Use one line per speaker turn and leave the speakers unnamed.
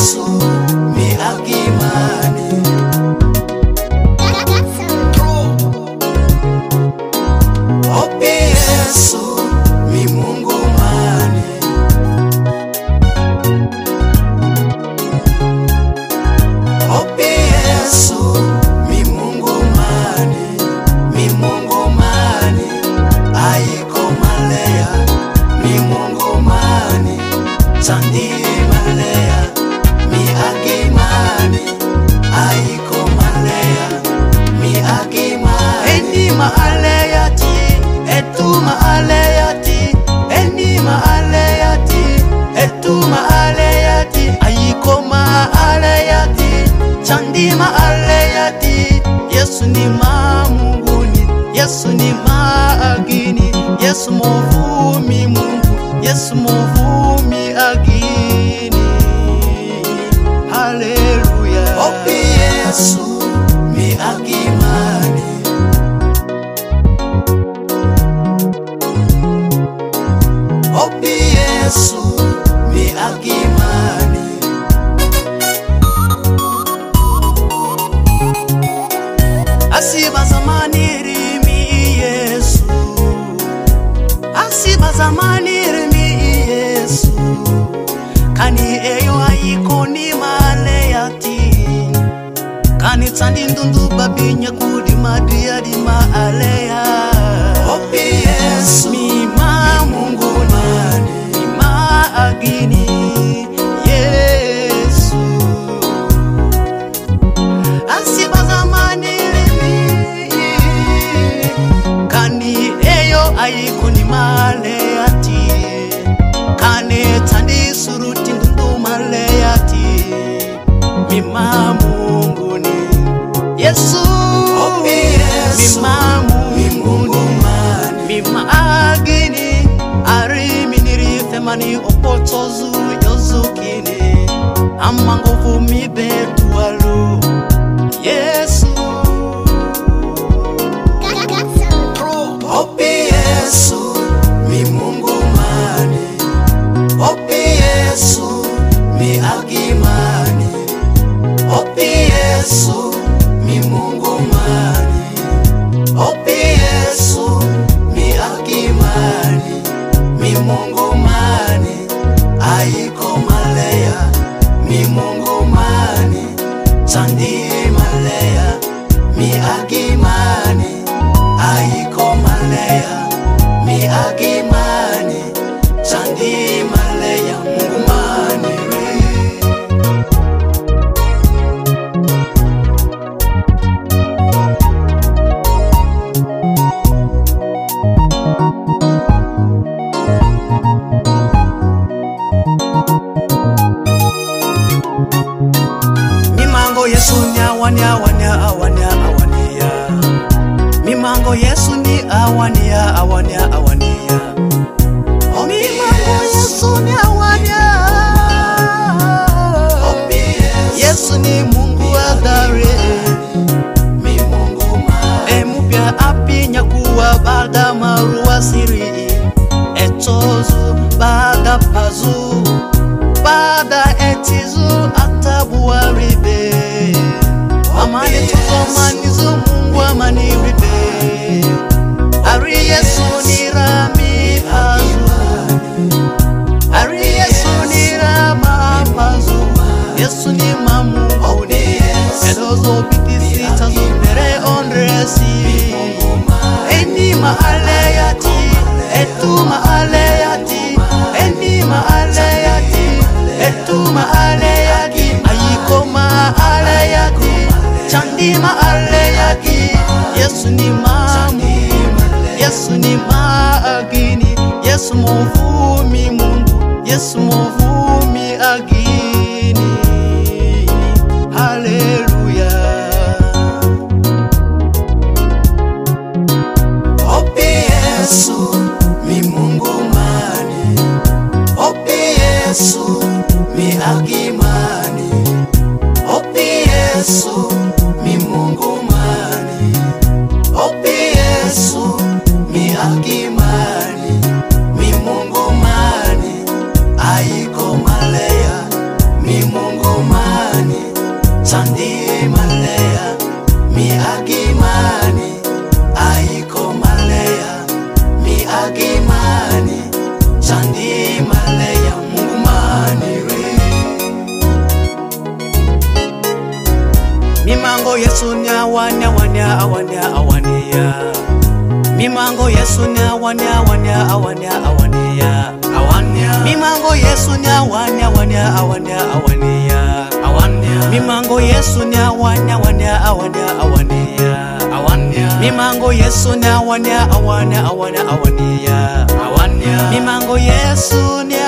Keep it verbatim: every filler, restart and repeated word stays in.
Yesu mi akimani. Opi Yesu mi Mungu mani. Opi Yesu mi Mungu mani. Mi Mungu mani aiko malaya. Mi Mungu mani sandi malaya. Mi akimani aiko malaya. Mi akimani eni maalayati etu maalayati eni maalayati etu maalayati aiko maalayati sandi maalayati. Yesu ni mamunguni, Yesu ni maagini, Yesu muvumi Mungu, Yesu muvumi agini. Haleluya. Opi Yesu mi akimani. Opi Yesu mi akimani. Asiba zamani rimi Yesu, asiba zamani rimi Yesu, kani eyo aiko ni maleyati, kani tandi ndundu babinya kudi madia di maaleya. Opi Yesu mi ma Mungu mani, mi ma agini Yesu. Asiba zamani aiko ni maleyati, kane tandi suruti ndundu maleyati. Mima Mungu ni Yesu. Opi Yesu mima Mungu mani. Mima agini arimi nirife mani opotozu yozukini amangovu mi betualu Yesu. Opi Yesu mi Mungu mani. Opi Yesu mi akimani. Opi Yesu mi Mungu mani. Opi Yesu mi akimani. Mi Mungu mani aiko malaya. Mi Mungu mani sandi malaya. Mi akimani aiko malaya. Mi akimani sandi malaya. Mungu mani re. Mimango Yesu ni awania awania awania awania. Mimango Yesu ni awania awania awania. Oh, mimango Yesu ni awania. Yesu ni Mungu adare. Mi Mungu ma. Emupya api nyakuwa bada marua siri. Etozu bada pazu. Bada etizu atabuwa ribe. Amani tuzo manizu Mungu amani ribe. Ari Yesu ni rami pazu. Ari Yesu ni rama pazu. Yesu ni mamungu ni edozo bitisi tazu mere ondresi. Eni maaleyati etu maaleyati. Eni maaleyati etu maaleyati. Aiko maaleyati chandi maaleyati. Yesu ni mamu, Yesu ni maagini, Yesu muvumi Mungu, Yesu muvumi agini. Haleluya. Opi Yesu mi Mungu mani. Opi Yesu mi akimani. Opi Yesu mi Mungu mani. Opi Yesu mi akimani. Mi Mungu mani aiko malaya. mani chandi male ya Mungu mani we. Mimango Yesu ni awane awane awane awane ya. Mimango Yesu ni awane awane awane awane ya. Mimango Yesu ni awane awane awane awane ya. Mimango Yesu ni awane awane awane awane ya. Mimango Yesu ni awane awane awane awane ya. Mimango Yesu ni